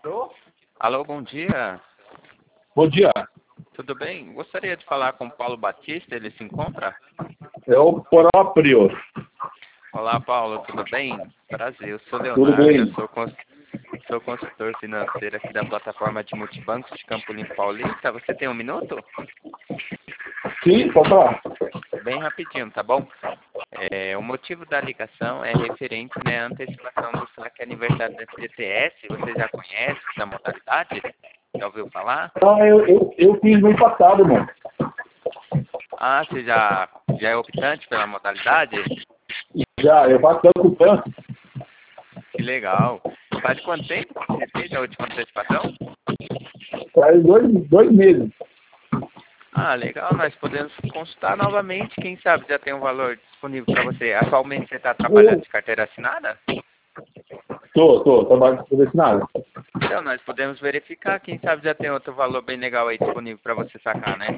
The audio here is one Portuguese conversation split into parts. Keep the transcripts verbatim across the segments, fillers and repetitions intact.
Alô? Alô, bom dia. Bom dia. Tudo bem? Gostaria de falar com o Paulo Batista, ele se encontra? É o próprio. Olá, Paulo, tudo bem? Prazer, eu sou Tudo Leonardo, bem. eu sou, cons... sou consultor financeiro aqui da plataforma de multibancos de Campo Limpo Paulista. Você tem um minuto? Sim, pode falar. Bem rapidinho, tá bom? É, o motivo da ligação é referente, né, à antecipação do saque aniversário da F G T S. Você já conhece essa modalidade? Já ouviu falar? Ah, eu, eu, eu fiz no passado, mano. Ah, você já, já é optante pela modalidade? Já, eu faço tanto com o Pan. Que legal. Faz quanto tempo que você fez a última antecipação? Faz dois, dois meses. Ah, legal. Nós podemos consultar novamente. Quem sabe já tem um valor disponível para você. Atualmente você está trabalhando de carteira assinada? Tô, tô, trabalho com nada. Então, nós podemos verificar. Quem sabe já tem outro valor bem legal aí disponível para você sacar, né?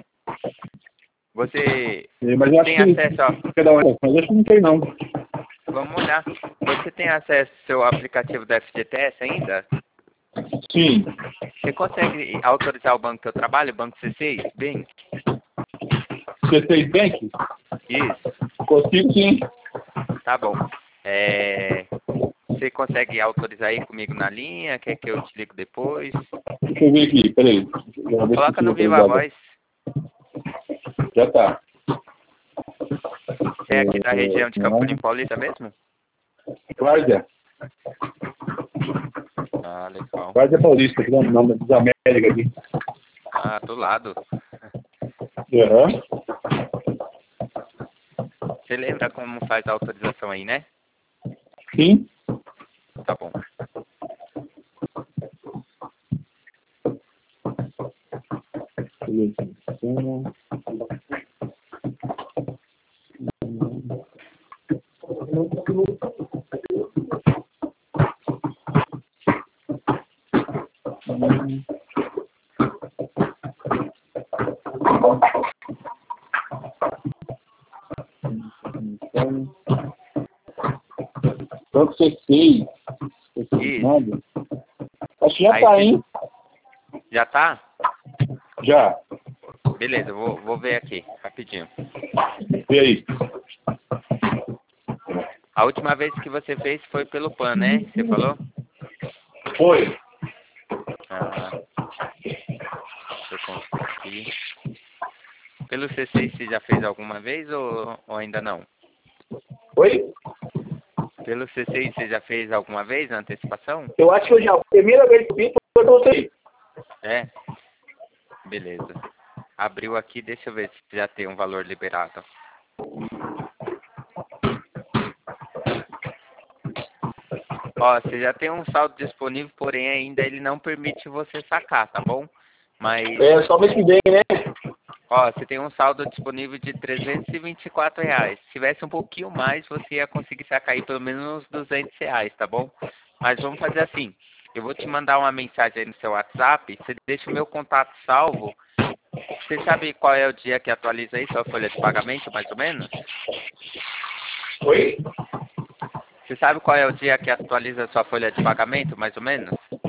Você Mas eu acho tem que acesso a... cada um, mas acho que não tem não. Vamos olhar. Você tem acesso ao seu aplicativo da F G T S ainda? Sim. Você consegue autorizar o banco que eu trabalho, o Banco C seis? Bem, C seis Bank? isso. Consigo sim. Tá bom. É... Você consegue autorizar aí comigo na linha? Quer que eu te ligo depois? Deixa eu ver aqui, peraí. Já ver se Coloca eu no tô Viva autorizado. Voz. Já tá. Você é aqui da região de Campo Não. Limpo Paulista mesmo? Várzea. Ah, legal. Várzea Paulista, aqui no nome dos América aqui. Ah, do lado. Aham. Você lembra como faz a autorização aí, né? Sim. Tá bom. Banco C seis. Isso. Acho que já Aí tá, você- hein? Já tá? Já. Beleza, eu vou, vou ver aqui, rapidinho. Vê aí. A última vez que você fez foi pelo Pan, né? Você falou? Foi. Ah, deixa eu consultar aqui. Pelo C seis você já fez alguma vez ou, ou ainda não? Oi? Pelo C seis você já fez alguma vez a antecipação? Eu acho que eu já. A primeira vez que eu vi foi pra você. É? Beleza. Abriu aqui, deixa eu ver se já tem um valor liberado. Ó, você já tem um saldo disponível, porém ainda ele não permite você sacar, tá bom? Mas, É, só mês que vem, né? ó, você tem um saldo disponível de trezentos e vinte e quatro reais. Se tivesse um pouquinho mais, você ia conseguir sacar aí pelo menos uns duzentos reais, tá bom? Mas vamos fazer assim. Eu vou te mandar uma mensagem aí no seu WhatsApp, você deixa o meu contato salvo. Você sabe qual é o dia que atualiza aí sua folha de pagamento, mais ou menos? Oi? Você sabe qual é o dia que atualiza sua folha de pagamento, mais ou menos?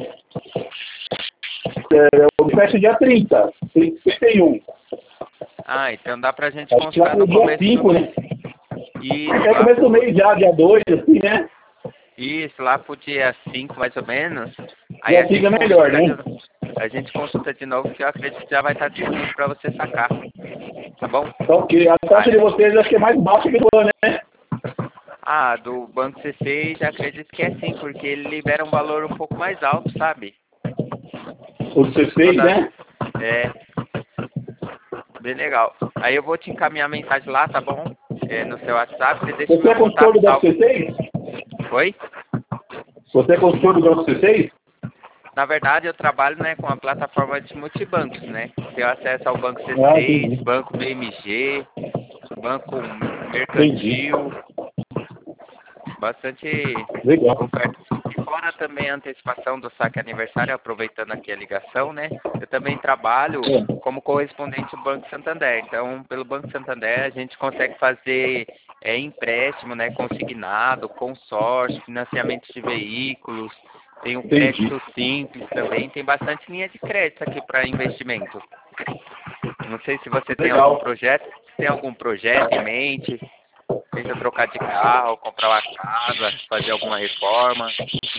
É, eu fecho dia trinta. trinta e um. Ah, então dá pra gente Acho que lá consultar no no dia começo do cinco, mês. né? Isso, É lá começo do pro, mês já, dia dois, assim, né? isso, lá pro dia cinco, mais ou menos. Aí a Dia cinco gente é melhor, consulta né? de, a gente consulta de novo, que eu acredito que já vai estar disponível pra você sacar. Tá bom? Tá ok. A taxa de vocês acho que é mais baixa que do ano, né? Ah, do Banco C seis, acredito que é sim, porque ele libera um valor um pouco mais alto, sabe? O do C seis, Toda, né? é, bem legal. Aí eu vou te encaminhar a mensagem lá, tá bom? É, no seu WhatsApp, você deixa o Você é meu consultor contato do Banco salvo. C seis? Oi? Você é consultor do Banco C seis? Na verdade, eu trabalho, né, com a plataforma de multibancos, né? Tenho acesso ao Banco Ah, C seis, entendi. Banco B M G, Banco Entendi. Mercantil, bastante Legal. oferta. E fora também a antecipação do saque aniversário, aproveitando aqui a ligação, né? Eu também trabalho É. como correspondente do Banco Santander. Então, pelo Banco Santander, a gente consegue fazer é, empréstimo, né, consignado, consórcio, financiamento de veículos, Tem um Entendi. crédito simples também, tem bastante linha de crédito aqui para investimento. Não sei se você tem Legal. algum projeto, tem algum projeto em mente, pensa trocar de carro, comprar uma casa, fazer alguma reforma.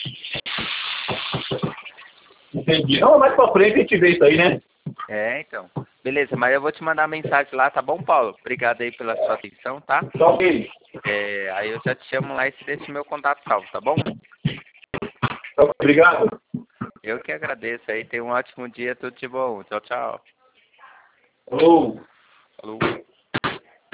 Entendi. Não, mais pra frente a gente vê isso aí, né? É, então. Beleza, mas eu vou te mandar mensagem lá, tá bom, Paulo? Obrigado aí pela sua atenção, tá? Tá ok. É, aí eu já te chamo lá e você deixa o meu contato salvo, tá bom? Tá, obrigado. Eu que agradeço aí, tenha um ótimo dia, tudo de bom. Tchau, tchau. Falou. Falou.